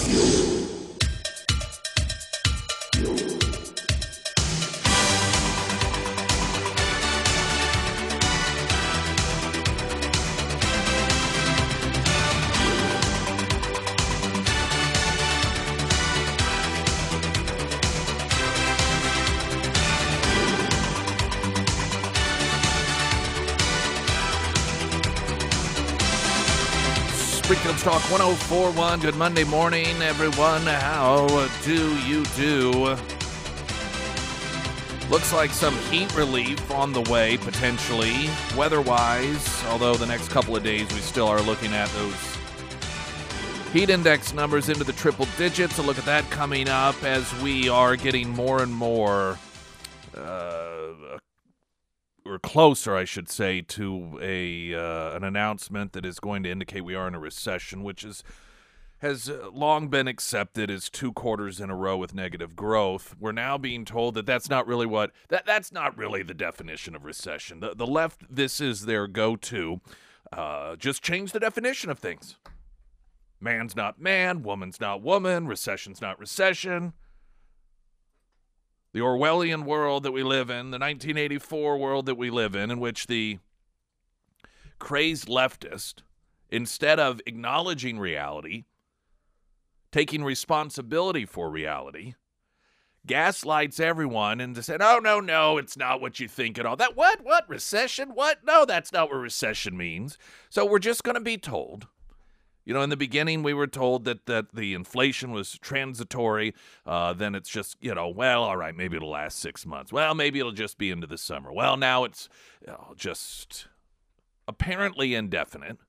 Springfield's Talk 1041. Good Monday morning, everyone. How do you do? Looks like some heat relief on the way, potentially, weather-wise, although the next couple of days we still are looking at those heat index numbers into the triple digits. A look at that coming up as we are getting more and more or closer, I should say, to an announcement that is going to indicate we are in a recession, which has long been accepted as 2 quarters in a row with negative growth. We're now being told that that's not really that's not really the definition of recession. The left, this is their go-to. Just change the definition of things. Man's not man, woman's not woman, recession's not recession. The Orwellian world that we live in, the 1984 world that we live in which the crazed leftist, instead of acknowledging reality, taking responsibility for reality, gaslights everyone into saying, oh, no, it's not what you think at all. That what? Recession? What? No, that's not what recession means. So we're just going to be told. You know, in the beginning, we were told that the inflation was transitory. Then it's just, well, all right, maybe it'll last 6 months. Well, maybe it'll just be into the summer. Well, now it's just apparently indefinite.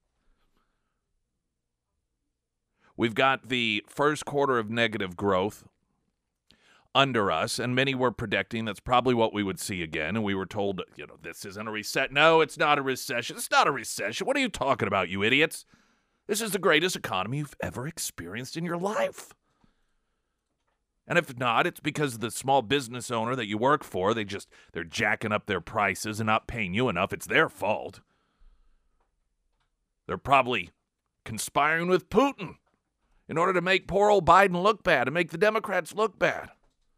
We've got the first quarter of negative growth under us, and many were predicting that's probably what we would see again. And we were told, this isn't a recession. No, it's not a recession. It's not a recession. What are you talking about, you idiots? This is the greatest economy you've ever experienced in your life. And if not, it's because the small business owner that you work for, they're jacking up their prices and not paying you enough. It's their fault. They're probably conspiring with Putin in order to make poor old Biden look bad and make the Democrats look bad.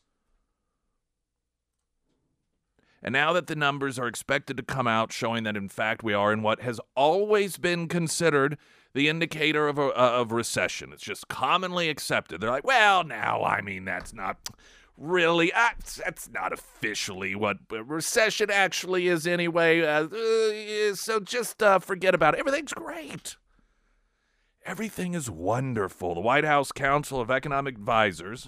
And now that the numbers are expected to come out showing that, in fact, we are in what has always been considered the indicator of recession. It's just commonly accepted. They're like, well, now, that's not really, that's not officially what recession actually is anyway. So just forget about it. Everything's great. Everything is wonderful. The White House Council of Economic Advisors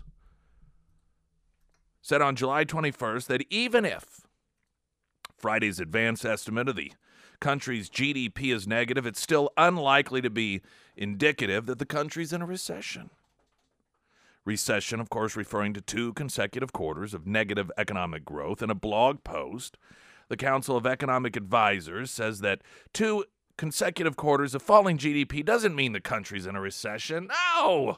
said on July 21st that even if Friday's advance estimate of the country's GDP is negative, it's still unlikely to be indicative that the country's in a recession. Recession, of course, referring to 2 consecutive quarters of negative economic growth. In a blog post, the Council of Economic Advisors says that 2 consecutive quarters of falling GDP doesn't mean the country's in a recession. No!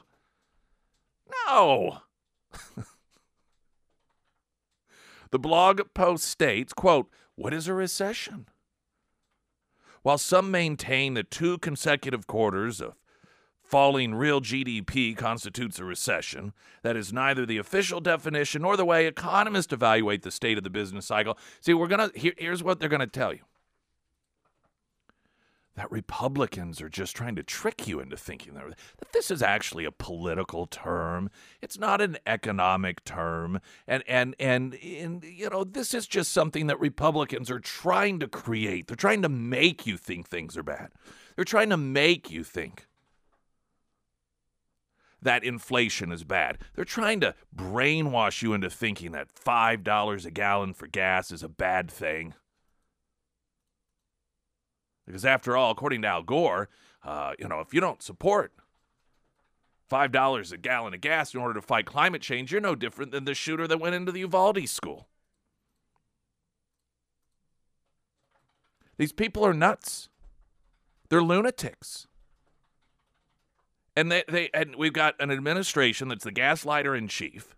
The blog post states, quote, what is a recession? While some maintain that 2 consecutive quarters of falling real GDP constitutes a recession, that is neither the official definition nor the way economists evaluate the state of the business cycle. See, here's what they're going to tell you. That Republicans are just trying to trick you into thinking that this is actually a political term. It's not an economic term. And this is just something that Republicans are trying to create. They're trying to make you think things are bad. They're trying to make you think that inflation is bad. They're trying to brainwash you into thinking that $5 a gallon for gas is a bad thing. Because after all, according to Al Gore, if you don't support $5 a gallon of gas in order to fight climate change, you're no different than the shooter that went into the Uvalde school. These people are nuts. They're lunatics. And we've got an administration that's the gaslighter in chief.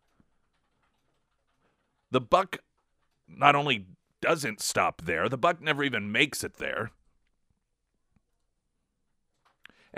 The buck not only doesn't stop there, the buck never even makes it there.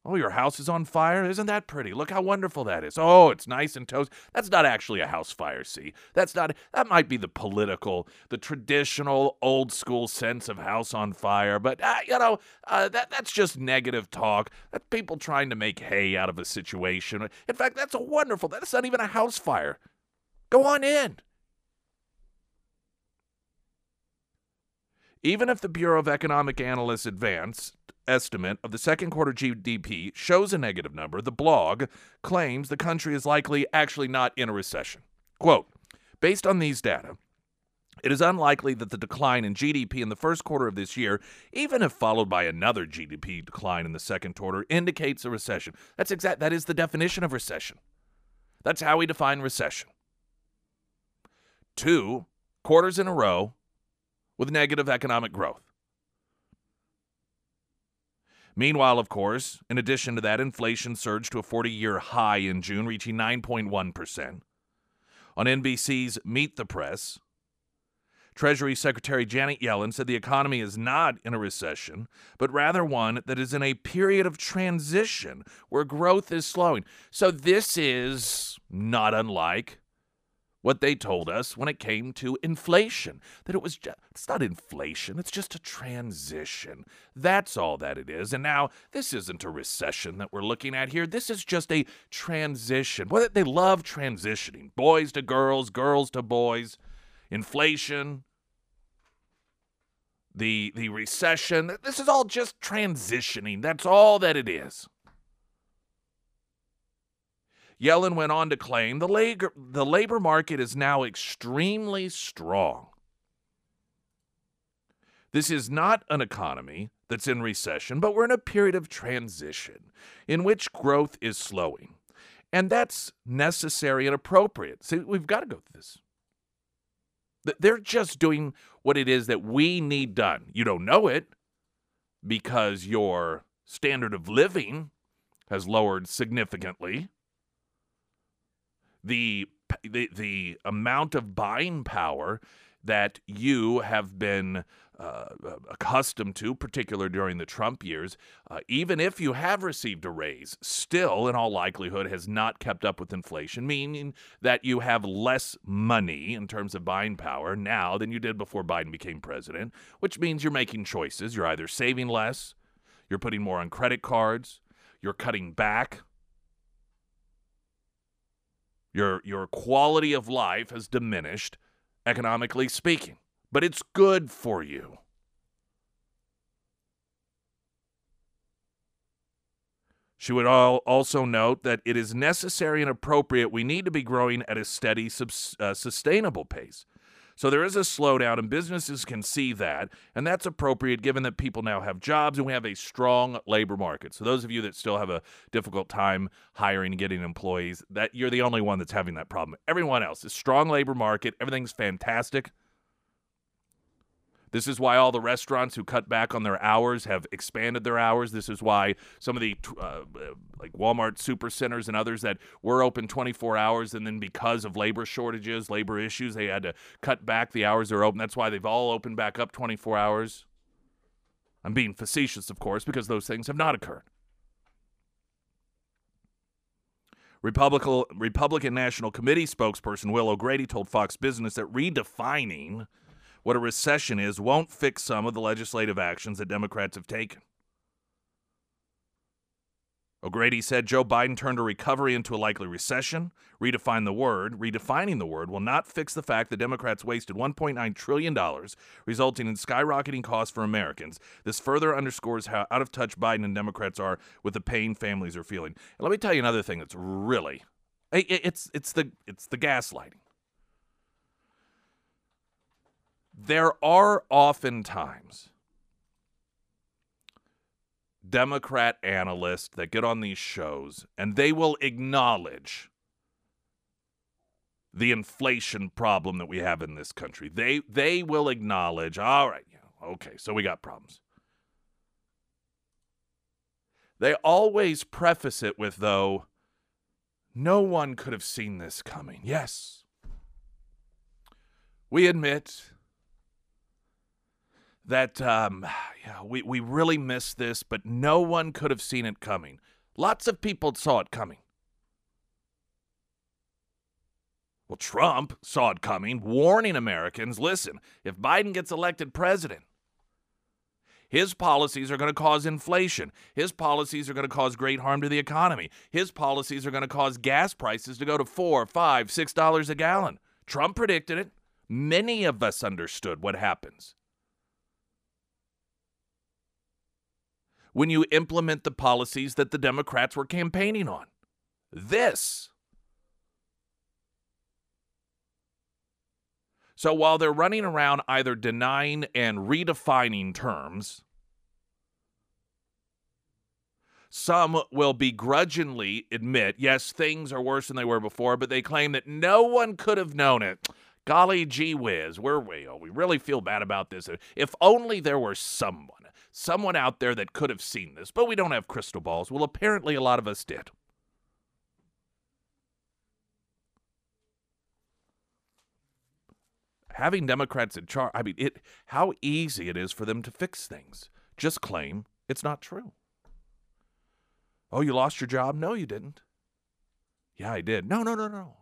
Oh, your house is on fire? Isn't that pretty? Look how wonderful that is. Oh, it's nice and toast. That's not actually a house fire, see? That might be the political, the traditional, old school sense of house on fire, but, that's just negative talk. That's people trying to make hay out of a situation. In fact, that's that's not even a house fire. Go on in. Even if the Bureau of Economic Analysts advanced estimate of the second quarter GDP shows a negative number, the blog claims the country is likely actually not in a recession. Quote, based on these data, it is unlikely that the decline in GDP in the first quarter of this year, even if followed by another GDP decline in the second quarter, indicates a recession. That is the definition of recession. That's how we define recession. 2 quarters in a row with negative economic growth. Meanwhile, of course, in addition to that, inflation surged to a 40-year high in June, reaching 9.1%. On NBC's Meet the Press, Treasury Secretary Janet Yellen said the economy is not in a recession, but rather one that is in a period of transition where growth is slowing. So this is not unlike what they told us when it came to inflation, that it's not inflation, it's just a transition. That's all that it is. And now, this isn't a recession that we're looking at here. This is just a transition. Well, they love transitioning. Boys to girls, girls to boys. Inflation, the recession. This is all just transitioning. That's all that it is. Yellen went on to claim the labor market is now extremely strong. This is not an economy that's in recession, but we're in a period of transition in which growth is slowing. And that's necessary and appropriate. See, we've got to go through this. They're just doing what it is that we need done. You don't know it because your standard of living has lowered significantly. The amount of buying power that you have been accustomed to, particularly during the Trump years, even if you have received a raise, still, in all likelihood, has not kept up with inflation, meaning that you have less money in terms of buying power now than you did before Biden became president, which means you're making choices. You're either saving less, you're putting more on credit cards, you're cutting back. Your quality of life has diminished, economically speaking, but it's good for you. She would also note that it is necessary and appropriate. We need to be growing at a steady, sustainable pace. So there is a slowdown, and businesses can see that, and that's appropriate given that people now have jobs and we have a strong labor market. So those of you that still have a difficult time hiring and getting employees, that you're the only one that's having that problem. Everyone else is strong labor market. Everything's fantastic. This is why all the restaurants who cut back on their hours have expanded their hours. This is why some of the like Walmart Supercenters and others that were open 24 hours, and then because of labor shortages, labor issues, they had to cut back the hours they're open. That's why they've all opened back up 24 hours. I'm being facetious, of course, because those things have not occurred. Republican National Committee spokesperson Will O'Grady told Fox Business that redefining what a recession is won't fix some of the legislative actions that Democrats have taken. O'Grady said Joe Biden turned a recovery into a likely recession. Redefining the word will not fix the fact that Democrats wasted $1.9 trillion, resulting in skyrocketing costs for Americans. This further underscores how out of touch Biden and Democrats are with the pain families are feeling. And let me tell you another thing that's really, it's the gaslighting. There are oftentimes Democrat analysts that get on these shows and they will acknowledge the inflation problem that we have in this country. They will acknowledge, all right, okay, so we got problems. They always preface it with, though, no one could have seen this coming. Yes, we admit that we really missed this, but no one could have seen it coming. Lots of people saw it coming. Well, Trump saw it coming, warning Americans, listen, if Biden gets elected president, his policies are going to cause inflation. His policies are going to cause great harm to the economy. His policies are going to cause gas prices to go to $4, $5, $6 a gallon. Trump predicted it. Many of us understood what happens when you implement the policies that the Democrats were campaigning on. This. So while they're running around either denying and redefining terms, some will begrudgingly admit, yes, things are worse than they were before, but they claim that no one could have known it. Golly gee whiz, we really feel bad about this. If only there were someone out there that could have seen this, but we don't have crystal balls. Well, apparently a lot of us did. Having Democrats in charge, how easy it is for them to fix things. Just claim it's not true. Oh, you lost your job? No, you didn't. Yeah, I did. No.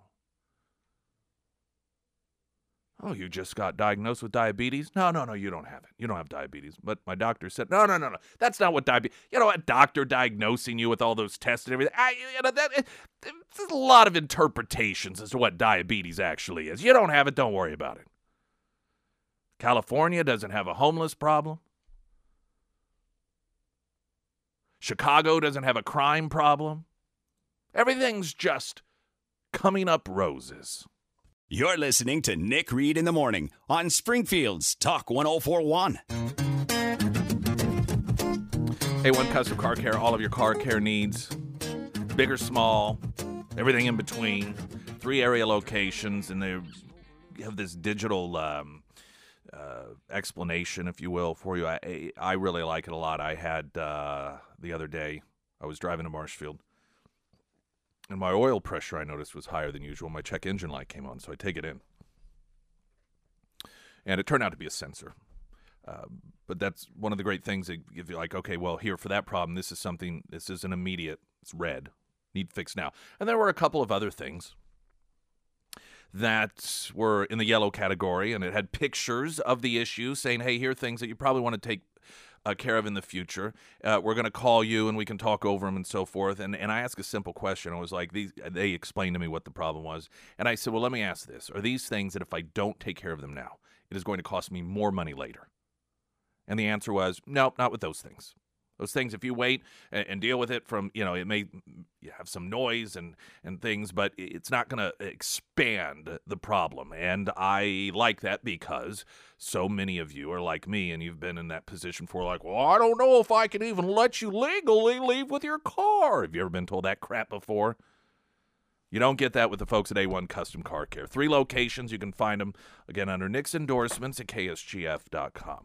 Oh, you just got diagnosed with diabetes? No, you don't have it. You don't have diabetes. But my doctor said, no. That's not what diabetes, a doctor diagnosing you with all those tests and everything. There's a lot of interpretations as to what diabetes actually is. You don't have it, don't worry about it. California doesn't have a homeless problem. Chicago doesn't have a crime problem. Everything's just coming up roses. You're listening to Nick Reed in the Morning on Springfield's Talk 1041. A1 Custom Car Care, all of your car care needs, big or small, everything in between. 3 area locations, and they have this digital explanation, if you will, for you. I really like it a lot. I had the other day, I was driving to Marshfield, and my oil pressure, I noticed, was higher than usual. My check engine light came on, so I take it in. And it turned out to be a sensor. But that's one of the great things that give you, like, okay, well, here for that problem, this is an immediate, it's red, need fixed now. And there were a couple of other things that were in the yellow category, and it had pictures of the issue saying, hey, here are things that you probably want to take care of in the future. We're going to call you, and we can talk over them and so forth. And I asked a simple question. I was like, they explained to me what the problem was. And I said, well, let me ask this. Are these things that if I don't take care of them now, it is going to cost me more money later? And the answer was, no, not with those things. Those things, if you wait and deal with it from, it may have some noise and things, but it's not going to expand the problem. And I like that because so many of you are like me, and you've been in that position for like, well, I don't know if I can even let you legally leave with your car. Have you ever been told that crap before? You don't get that with the folks at A1 Custom Car Care. 3 locations. You can find them, again, under Nick's endorsements at ksgf.com.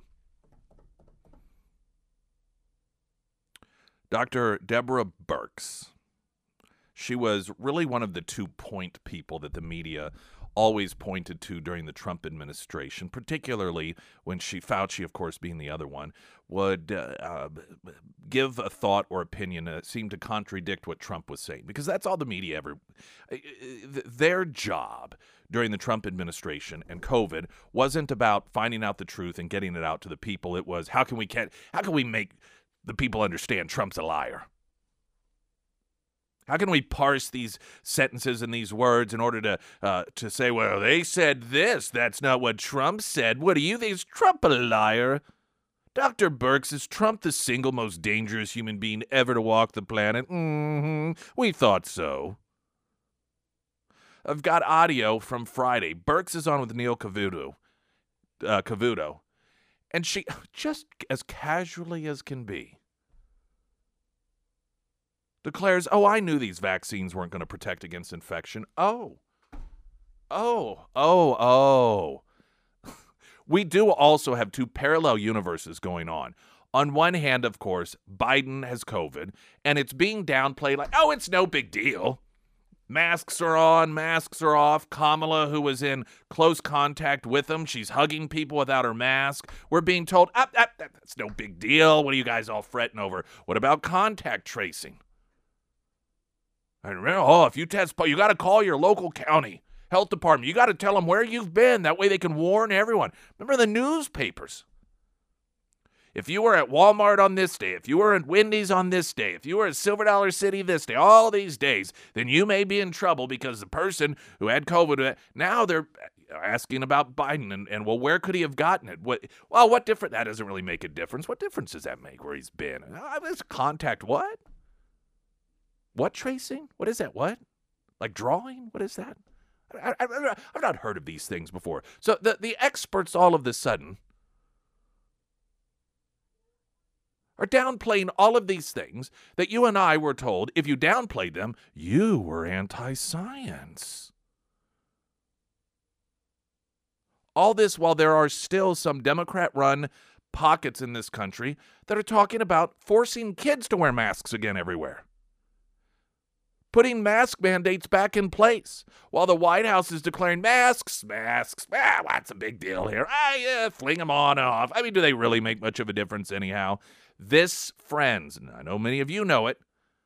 Dr. Deborah Birx, she was really one of the 2-point people that the media always pointed to during the Trump administration, particularly when Fauci, of course, being the other one, would give a thought or opinion that seemed to contradict what Trump was saying. Because that's all the media their job during the Trump administration and COVID wasn't about finding out the truth and getting it out to the people. It was, how can we make the people understand Trump's a liar? How can we parse these sentences and these words in order to say, well, they said this. That's not what Trump said. What do you think? Is Trump a liar? Dr. Birx, is Trump the single most dangerous human being ever to walk the planet? We thought so. I've got audio from Friday. Birx is on with Neil Cavuto. And she, just as casually as can be, declares, I knew these vaccines weren't going to protect against infection. We do also have 2 parallel universes going on. On one hand, of course, Biden has COVID, and it's being downplayed like, it's no big deal. Masks are on, masks are off. Kamala, who was in close contact with them, she's hugging people without her mask. We're being told, that's no big deal. What are you guys all fretting over? What about contact tracing? And remember, if you test, you got to call your local county health department. You got to tell them where you've been. That way they can warn everyone. Remember the newspapers. If you were at Walmart on this day, if you were at Wendy's on this day, if you were at Silver Dollar City this day, all these days, then you may be in trouble because the person who had COVID, now they're asking about Biden and well, where could he have gotten it? What difference? That doesn't really make a difference. What difference does that make where he's been? It's contact what? What tracing? What is that? What? Like drawing? What is that? I've not heard of these things before. So the experts all of a sudden are downplaying all of these things that you and I were told, if you downplayed them, you were anti-science. All this while there are still some Democrat-run pockets in this country that are talking about forcing kids to wear masks again everywhere. Putting mask mandates back in place while the White House is declaring masks. What's a big deal here? Fling them on and off. I mean, do they really make much of a difference anyhow? This, friends, and I know many of you know it,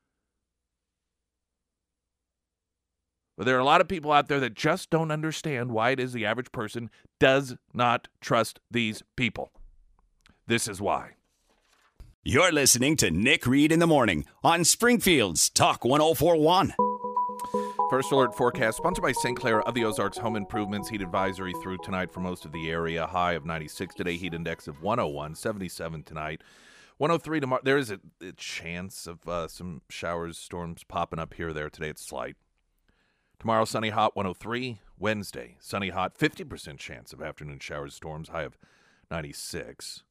but there are a lot of people out there that just don't understand why it is the average person does not trust these people. This is why. You're listening to Nick Reed in the Morning on Springfield's Talk 104.1. First alert forecast sponsored by St. Clair of the Ozarks Home Improvements. Heat advisory through tonight for most of the area. High of 96 today. Heat index of 101. 77 tonight. 103 tomorrow. There is a chance of some showers, storms popping up here or there. Today it's slight. Tomorrow, sunny, hot, 103. Wednesday, sunny, hot, 50% chance of afternoon showers, storms. High of 96.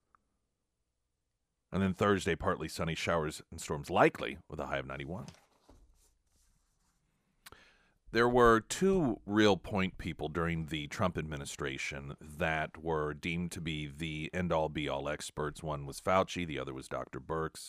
And then Thursday, partly sunny, showers and storms likely with a high of 91. There were two real point people during the Trump administration that were deemed to be the end-all, be-all experts. One was Fauci, the other was Dr. Birx.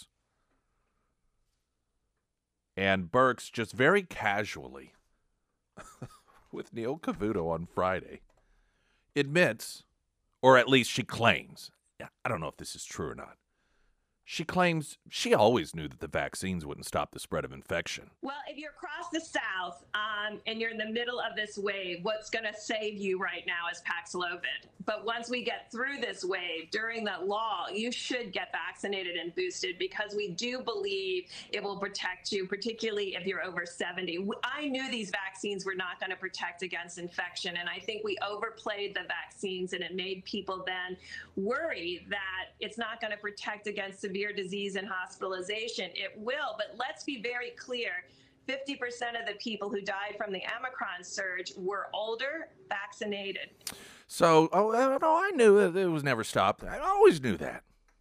And Birx just very casually, with Neil Cavuto on Friday, admits, or at least she claims, I don't know if this is true or not, she claims she always knew that the vaccines wouldn't stop the spread of infection. Well, if you're across the South and you're in the middle of this wave, what's going to save you right now is Paxlovid. But once we get through this wave, during that lull, you should get vaccinated and boosted because we do believe it will protect you, particularly if you're over 70. I knew these vaccines were not going to protect against infection, and I think we overplayed the vaccines, and it made people then worry that it's not going to protect against severe disease and hospitalization. It will, but let's be very clear. 50% of the people who died from the Omicron surge were older, vaccinated. So, I knew it was never stopped. I always knew that.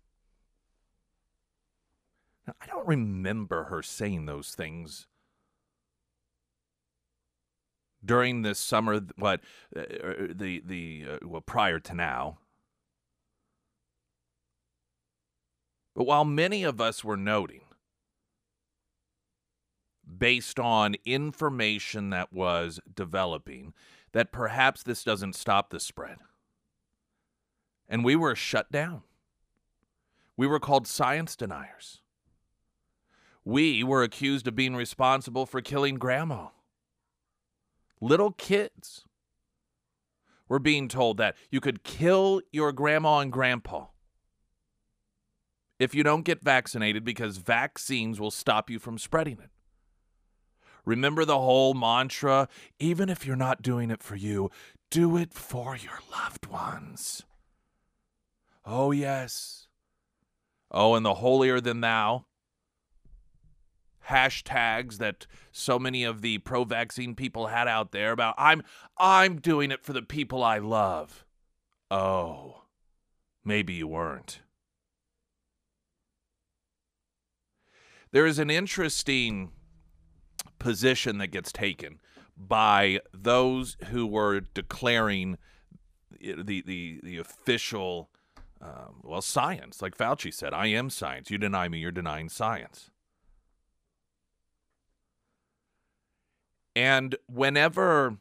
Now, I don't remember her saying those things during this summer. Prior to now. But while many of us were noting, based on information that was developing, that perhaps this doesn't stop the spread. And we were shut down. We were called science deniers. We were accused of being responsible for killing grandma. Little kids were being told that you could kill your grandma and grandpa if you don't get vaccinated because vaccines will stop you from spreading it. Remember the whole mantra, even if you're not doing it for you, do it for your loved ones. Oh, yes. Oh, and the holier than thou hashtags that so many of the pro-vaccine people had out there about, I'm doing it for the people I love. Oh, maybe you weren't. There is an interesting position that gets taken by those who were declaring the official, science. Like Fauci said, I am science. You deny me, you're denying science. And whenever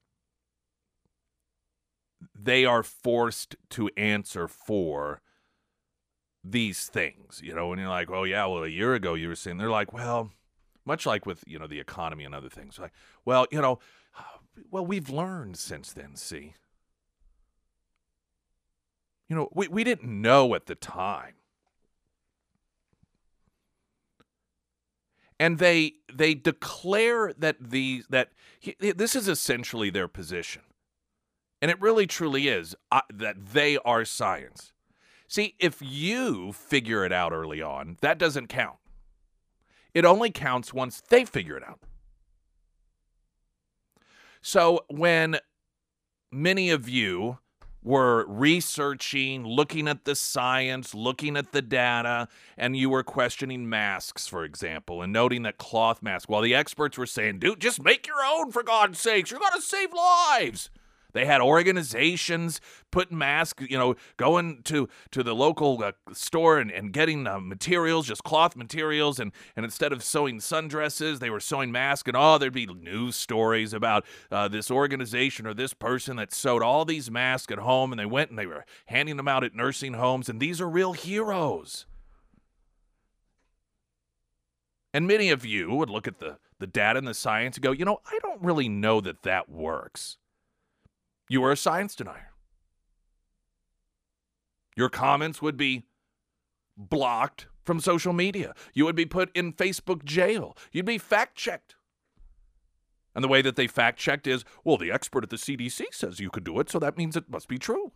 they are forced to answer for these things, and you're like, oh, yeah, well, a year ago you were saying, they're like, well, much like with, the economy and other things, like, well, we've learned since then, see. We didn't know at the time. And they declare that this is essentially their position. And it really truly is that they are science. See, if you figure it out early on, that doesn't count. It only counts once they figure it out. So when many of you were researching, looking at the science, looking at the data, and you were questioning masks, for example, and noting that cloth masks, while the experts were saying, dude, just make your own, for God's sakes, you're going to save lives. They had organizations putting masks, going to the local store and getting materials, just cloth materials, and instead of sewing sundresses, they were sewing masks, and there'd be news stories about this organization or this person that sewed all these masks at home, and they went and they were handing them out at nursing homes, and these are real heroes. And many of you would look at the data and the science and go, I don't really know that works. You are a science denier. Your comments would be blocked from social media. You would be put in Facebook jail. You'd be fact-checked. And the way that they fact-checked is, well, the expert at the CDC says you could do it, so that means it must be true.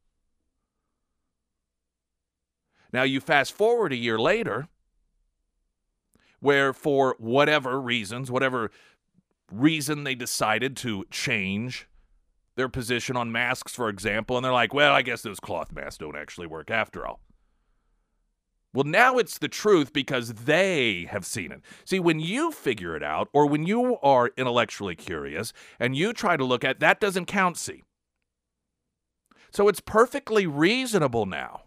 Now, you fast forward a year later, where for whatever reason they decided to change their position on masks, for example, and they're like, well, I guess those cloth masks don't actually work after all. Well, now it's the truth because they have seen it. See, when you figure it out, or when you are intellectually curious and you try to look at, that doesn't count, see. So it's perfectly reasonable now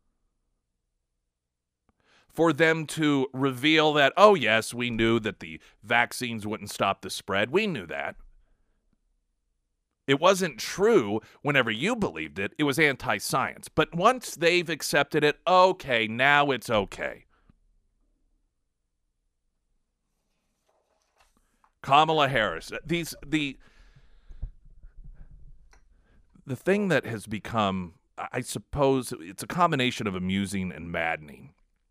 for them to reveal that, oh, yes, we knew that the vaccines wouldn't stop the spread. We knew that. It wasn't true whenever you believed it. It was anti-science. But once they've accepted it, okay, now it's okay. Kamala Harris. The thing that has become, I suppose, it's a combination of amusing and maddening,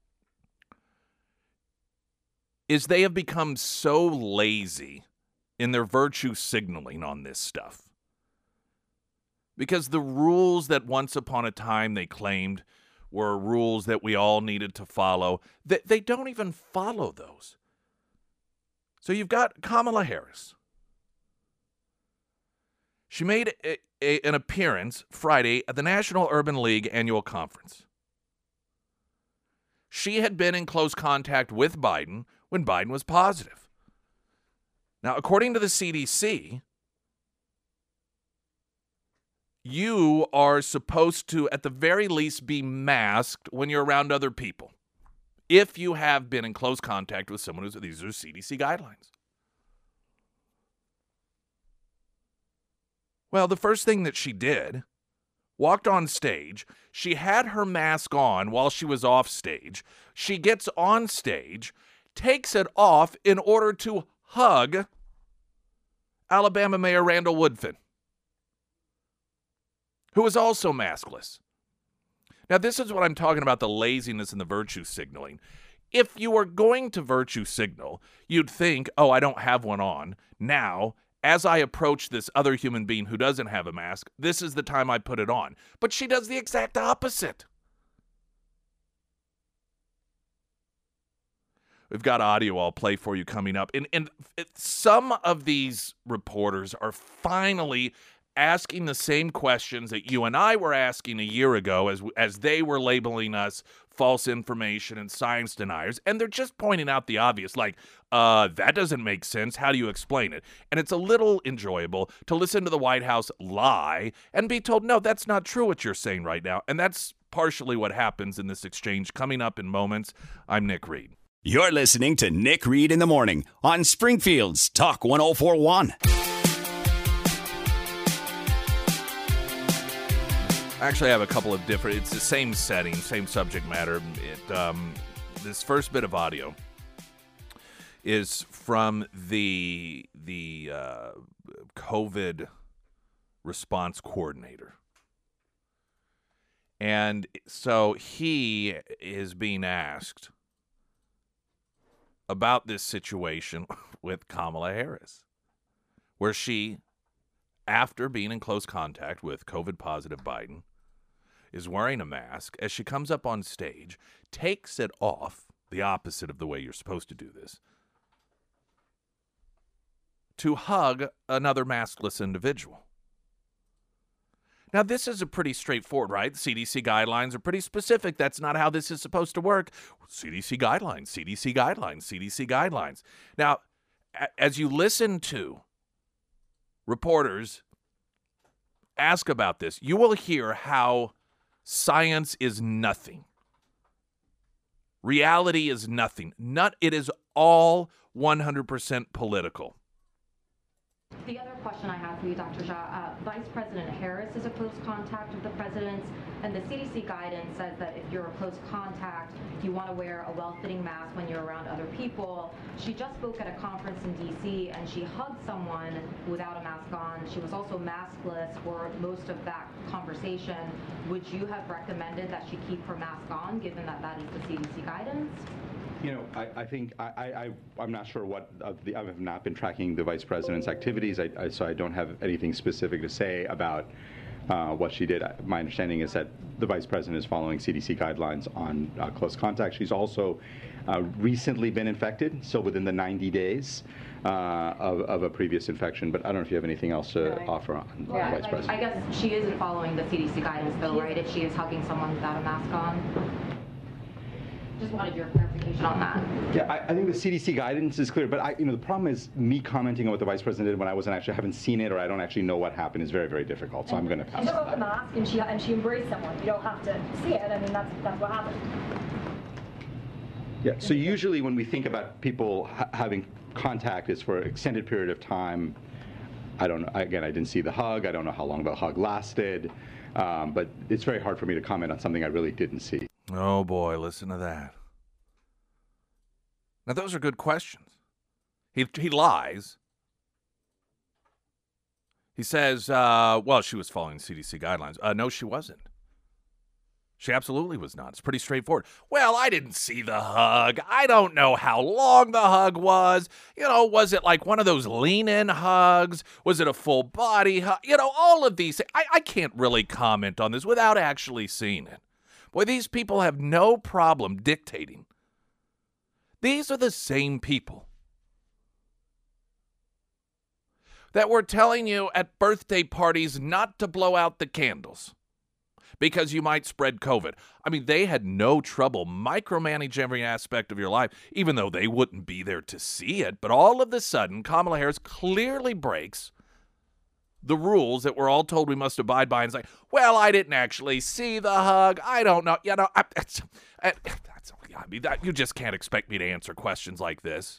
is they have become so lazy in their virtue signaling on this stuff. Because the rules that once upon a time they claimed were rules that we all needed to follow, they don't even follow those. So you've got Kamala Harris. She made an appearance Friday at the National Urban League annual conference. She had been in close contact with Biden when Biden was positive. Now, according to the CDC, you are supposed to, at the very least, be masked when you're around other people if you have been in close contact with someone these are CDC guidelines. Well, the first thing that she did, walked on stage. She had her mask on while she was off stage. She gets on stage, takes it off in order to hug Alabama Mayor Randall Woodfin, who was also maskless. Now, this is what I'm talking about, the laziness and the virtue signaling. If you were going to virtue signal, you'd think, oh, I don't have one on. Now, as I approach this other human being who doesn't have a mask, this is the time I put it on. But she does the exact opposite. We've got audio I'll play for you coming up. And some of these reporters are finally asking the same questions that you and I were asking a year ago as they were labeling us false information and science deniers. And they're just pointing out the obvious, like, that doesn't make sense. How do you explain it? And it's a little enjoyable to listen to the White House lie and be told, no, that's not true what you're saying right now. And that's partially what happens in this exchange coming up in moments. I'm Nick Reed. You're listening to Nick Reed in the Morning on Springfield's Talk 104.1. Actually, I have a couple of different. It's the same setting, same subject matter. This first bit of audio is from the COVID response coordinator. And so he is being asked about this situation with Kamala Harris, where she, after being in close contact with COVID-positive Biden, is wearing a mask as she comes up on stage, takes it off, the opposite of the way you're supposed to do this, to hug another maskless individual. Now, this is a pretty straightforward, right? CDC guidelines are pretty specific. That's not how this is supposed to work. CDC guidelines, CDC guidelines, CDC guidelines. Now, as you listen to reporters ask about this, you will hear how science is nothing. Reality is nothing. It is all 100% political. The other question I have for you, Dr. Jha, Vice President Harris is a close contact of the president's, and the CDC guidance says that if you're a close contact, you want to wear a well-fitting mask when you're around other people. She just spoke at a conference in D.C. and she hugged someone without a mask on. She was also maskless for most of that conversation. Would you have recommended that she keep her mask on, given that that is the CDC guidance? You know, I think I'm not sure what I have not been tracking the vice president's activities, so I don't have anything specific to say about what she did. My understanding is that the vice president is following CDC guidelines on close contact. She's also recently been infected, so within the 90 days of a previous infection. But I don't know if you have anything else to offer on the vice president. I guess she isn't following the CDC guidance, though, right? If she is hugging someone without a mask on. Just wanted your clarification on that. Yeah, I think the CDC guidance is clear, but the problem is me commenting on what the vice president did when I haven't seen it, or I don't actually know what happened is very, very difficult. So I'm going to pass. She took off the mask and she embraced someone. You don't have to see it. I mean, that's what happened. Yeah. So usually when we think about people having contact, is for an extended period of time. I don't know. Again, I didn't see the hug. I don't know how long the hug lasted, but it's very hard for me to comment on something I really didn't see. Oh, boy, listen to that. Now, those are good questions. He lies. He says, well, she was following CDC guidelines. No, she wasn't. She absolutely was not. It's pretty straightforward. Well, I didn't see the hug. I don't know how long the hug was. Was it like one of those lean-in hugs? Was it a full-body hug? All of these things. I can't really comment on this without actually seeing it. Boy, these people have no problem dictating. These are the same people that were telling you at birthday parties not to blow out the candles because you might spread COVID. I mean, they had no trouble micromanaging every aspect of your life, even though they wouldn't be there to see it. But all of a sudden, Kamala Harris clearly breaks the rules that we're all told we must abide by, and say, well, I didn't actually see the hug. I don't know. You just can't expect me to answer questions like this.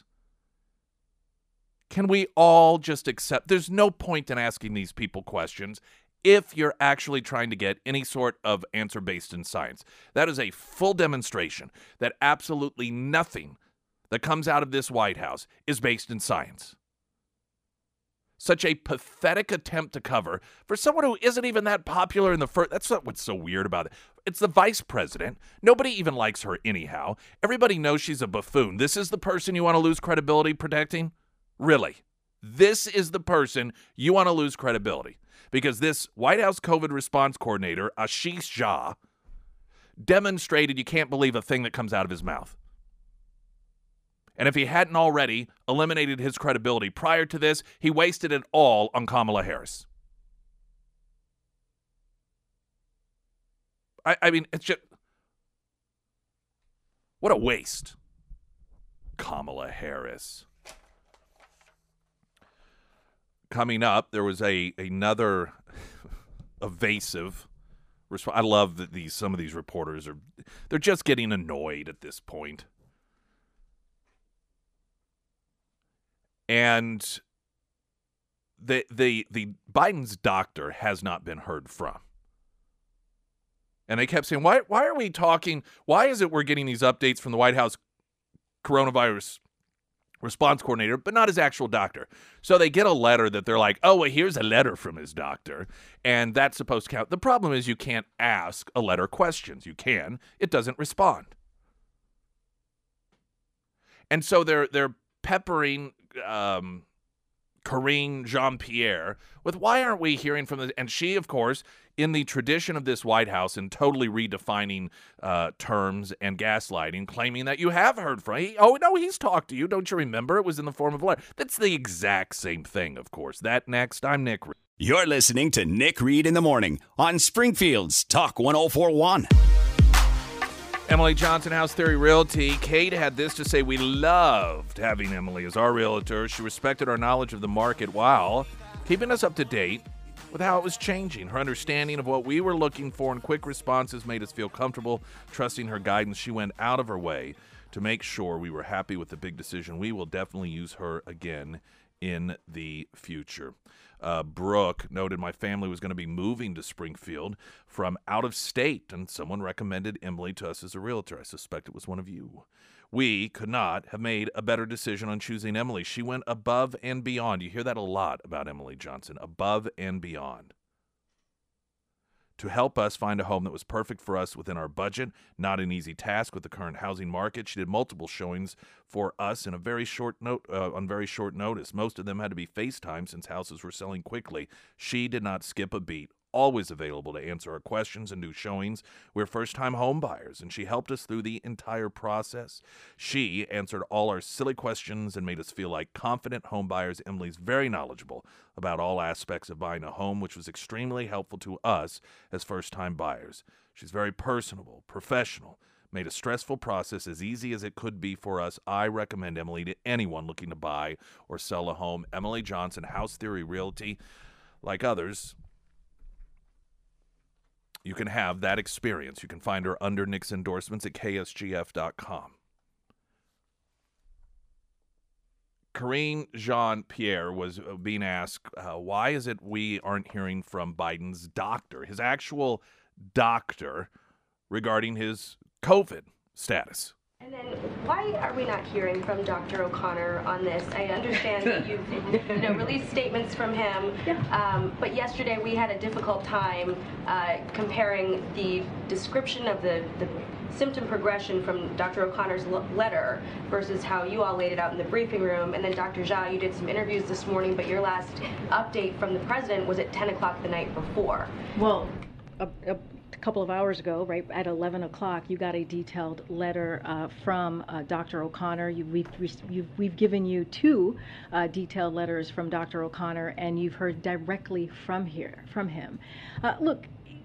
Can we all just accept? There's no point in asking these people questions if you're actually trying to get any sort of answer based in science. That is a full demonstration that absolutely nothing that comes out of this White House is based in science. Such a pathetic attempt to cover for someone who isn't even that popular in the first. That's not what's so weird about it. It's the vice president. Nobody even likes her anyhow. Everybody knows she's a buffoon. This is the person you want to lose credibility protecting? Really? This is the person you want to lose credibility? Because this White House COVID response coordinator, Ashish Jha, demonstrated you can't believe a thing that comes out of his mouth. And if he hadn't already eliminated his credibility prior to this, he wasted it all on Kamala Harris. I mean, it's just, what a waste. Kamala Harris. Coming up, there was another evasive response. I love that some of these reporters they're just getting annoyed at this point. And the Biden's doctor has not been heard from. And they kept saying, why are we talking? Why is it we're getting these updates from the White House coronavirus response coordinator, but not his actual doctor? So they get a letter that they're like, oh, well, here's a letter from his doctor, and that's supposed to count. The problem is you can't ask a letter questions. You can. It doesn't respond. And so they're peppering Karine Jean-Pierre with, why aren't we hearing from the... And she, of course, in the tradition of this White House and totally redefining terms and gaslighting, claiming that you have heard from him. Oh, no, he's talked to you. Don't you remember? It was in the form of a letter. That's the exact same thing, of course. That next, I'm Nick Reed. You're listening to Nick Reed in the Morning on Springfield's Talk 1041. Emily Johnson, House Theory Realty. Kate had this to say: we loved having Emily as our realtor. She respected our knowledge of the market while keeping us up to date with how it was changing. Her understanding of what we were looking for and quick responses made us feel comfortable trusting her guidance. She went out of her way to make sure we were happy with the big decision. We will definitely use her again in the future. Brooke noted my family was going to be moving to Springfield from out of state, and someone recommended Emily to us as a realtor. I suspect it was one of you. We could not have made a better decision on choosing Emily. She went above and beyond. You hear that a lot about Emily Johnson, above and beyond, to help us find a home that was perfect for us within our budget. Not an easy task with the current housing market. She did multiple showings for us in a very short on very short notice. Most of them had to be FaceTime since houses were selling quickly. She did not skip a beat. Always available to answer our questions and do showings. We're first-time home buyers, and she helped us through the entire process. She answered all our silly questions and made us feel like confident home buyers. Emily's very knowledgeable about all aspects of buying a home, which was extremely helpful to us as first-time buyers. She's very personable, professional, made a stressful process as easy as it could be for us. I recommend Emily to anyone looking to buy or sell a home. Emily Johnson, House Theory Realty. Like others, you can have that experience. You can find her under Nick's endorsements at ksgf.com. Karine Jean-Pierre was being asked, why is it we aren't hearing from Biden's doctor, his actual doctor, regarding his COVID status? And then why are we not hearing from Dr. O'Connor on this? I understand that you've released statements from him, but yesterday we had a difficult time comparing the description of the symptom progression from Dr. O'Connor's letter versus how you all laid it out in the briefing room. And then Dr. Jha, you did some interviews this morning, but your last update from the president was at 10 o'clock the night before. Well, a couple of hours ago, right at 11 o'clock, you got a detailed letter from Dr. O'Connor. We've given you two detailed letters from Dr. O'Connor, and you've heard directly from him. Look,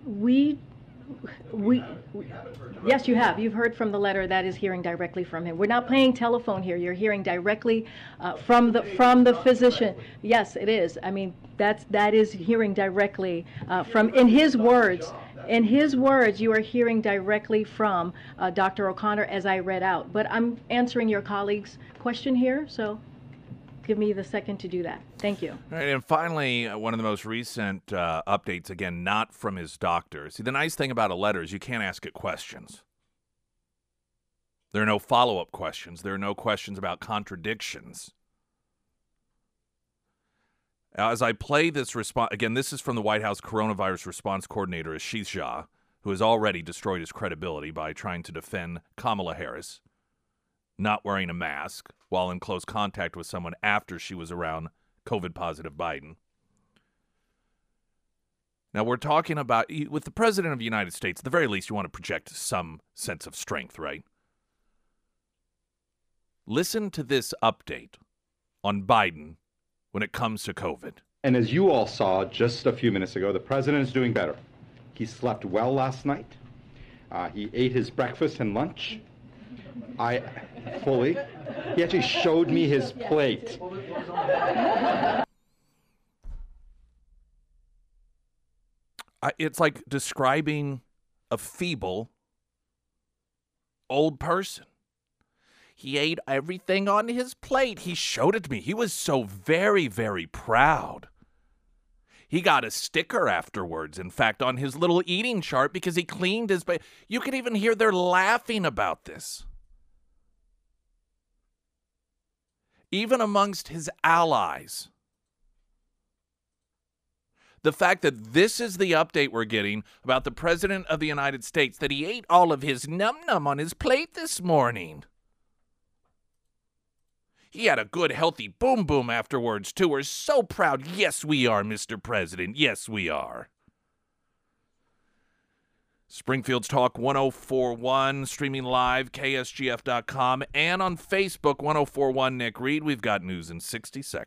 yes, you have. You've heard from the letter. That is hearing directly from him. We're not playing telephone here. You're hearing directly from the physician. Yes, it is. I mean, that is hearing directly from, in his words. In his words, you are hearing directly from Dr. O'Connor, as I read out. But I'm answering your colleague's question here, so give me the second to do that. Thank you. All right, and finally, one of the most recent updates, again, not from his doctor. See, the nice thing about a letter is you can't ask it questions. There are no follow-up questions. There are no questions about contradictions. As I play this response, again, this is from the White House coronavirus response coordinator, Ashish Jha, who has already destroyed his credibility by trying to defend Kamala Harris not wearing a mask while in close contact with someone after she was around COVID-positive Biden. Now, we're talking about, with the President of the United States, at the very least, you want to project some sense of strength, right? Listen to this update on Biden when it comes to COVID. And as you all saw just a few minutes ago, the president is doing better. He slept well last night. He ate his breakfast and lunch. He actually showed me his plate. It's like describing a feeble old person. He ate everything on his plate. He showed it to me. He was so very, very proud. He got a sticker afterwards, in fact, on his little eating chart because he cleaned his plate. You could even hear they're laughing about this. Even amongst his allies. The fact that this is the update we're getting about the President of the United States, that he ate all of his num-num on his plate this morning. He had a good, healthy boom-boom afterwards, too. We're so proud. Yes, we are, Mr. President. Yes, we are. Springfield's Talk 1041, streaming live, ksgf.com, and on Facebook, 1041 Nick Reed. We've got news in 60 seconds.